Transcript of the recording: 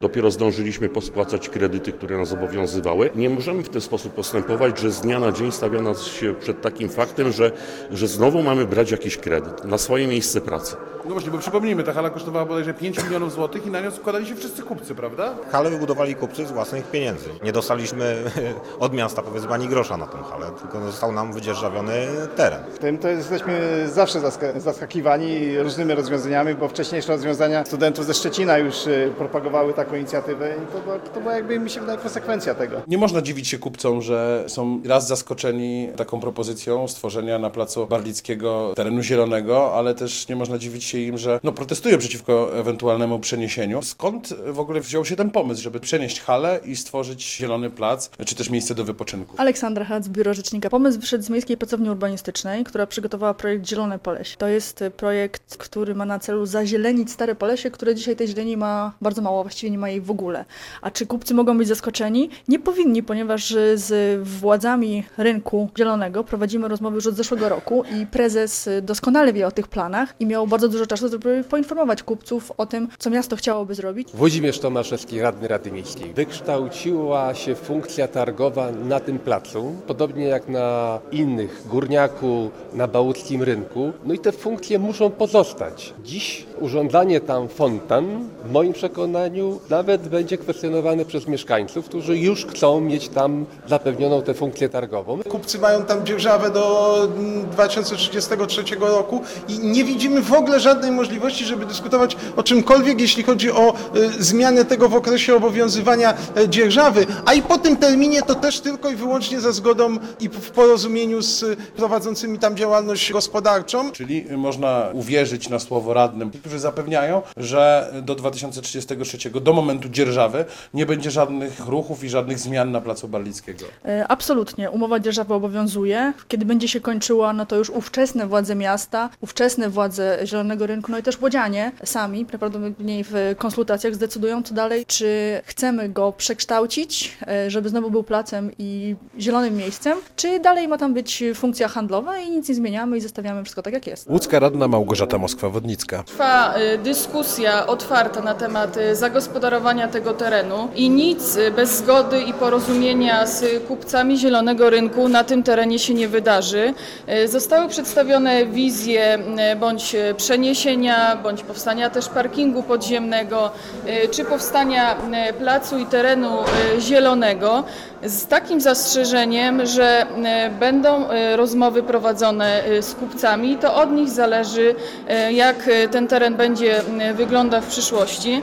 Dopiero zdążyliśmy pospłacać kredyty, które nas obowiązywały. Nie możemy w ten sposób postępować, że z dnia na dzień stawia nas się przed takim faktem, że znowu mamy brać jakiś kredyt na swoje miejsce pracy. No właśnie, bo przypomnijmy, ta hala kosztowała bodajże 5 milionów złotych i na nią składali się wszyscy kupcy, prawda? Halę wybudowali kupcy z własnych pieniędzy. Nie dostaliśmy od miasta, powiedzmy, ani grosza na tą halę, tylko został nam wydzierżawiony teren. Tym to jesteśmy zawsze zaskakiwani różnymi rozwiązaniami, bo wcześniejsze rozwiązania studentów ze Szczecina już propagowały taką inicjatywę i to była jakby, mi się wydaje, konsekwencja tego. Nie można dziwić się kupcom, że są raz zaskoczeni taką propozycją stworzenia na placu Barlickiego terenu zielonego, ale też nie można dziwić się im, że protestują przeciwko ewentualnemu przeniesieniu. Skąd w ogóle wziął się ten pomysł, żeby przenieść halę i stworzyć zielony plac, czy też miejsce do wypoczynku? Aleksandra Hac, Biuro Rzecznika. Pomysł wyszedł z Miejskiej Pracowni Urbanistycznej, która przygotowała projekt Zielone Polesie. To jest projekt, który ma na celu zazielenić stare Polesie, które dzisiaj tej zieleni ma bardzo mało, właściwie nie ma jej w ogóle. A czy kupcy mogą być zaskoczeni? Nie powinni, ponieważ z władzami rynku zielonego prowadzimy rozmowy już od zeszłego roku i prezes doskonale wie o tych planach i miał bardzo dużo czasu, żeby poinformować kupców o tym, co miasto chciałoby zrobić. Włodzimierz Tomaszewski, radny Rady Miejskiej. Wykształciła się funkcja targowa na tym placu, podobnie jak na innych, Górniaku, na Bałuckim Rynku. No i te funkcje muszą pozostać. Dziś urządzanie tam fontan, w moim przekonaniu, nawet będzie kwestionowane przez mieszkańców, którzy już chcą mieć tam zapewnioną tę funkcję targową. Kupcy mają tam dzierżawę do 2033 roku i nie widzimy w ogóle żadnej możliwości, żeby dyskutować o czymkolwiek, jeśli chodzi o zmianę tego w okresie obowiązywania dzierżawy, a i po tym terminie to też tylko i wyłącznie za zgodą i w porozumieniu z prowadzącymi tam działalność gospodarczą. Czyli można uwierzyć na słowo radnym, którzy zapewniają, że do 2033, do momentu dzierżawy, nie będzie żadnych ruchów i żadnych zmian na placu Barlickiego. Absolutnie. Umowa dzierżawy obowiązuje. Kiedy będzie się kończyła, no to już ówczesne władze miasta, ówczesne władze Zielonego Rynku, no i też łodzianie sami, prawdopodobnie w konsultacjach zdecydują, co dalej, czy chcemy go przekształcić, żeby znowu był placem i zielonym miejscem, czy dalej ma tam być funkcja handlowa i nic nie zmieniamy i zostawiamy wszystko tak, jak jest. Łódzka radna Małgorzata Moskwa-Wodnicka. Trwa dyskusja otwarta na temat zagospodarowania tego terenu i nic bez zgody i porozumienia z kupcami Zielonego Rynku na tym terenie się nie wydarzy. Zostały przedstawione wizje bądź przeniesienia, bądź powstania też parkingu podziemnego, czy powstania placu i terenu zielonego, z takim zastrzeżeniem, że będą rozmowy prowadzone z kupcami. To od nich zależy, jak ten teren będzie wyglądał w przyszłości.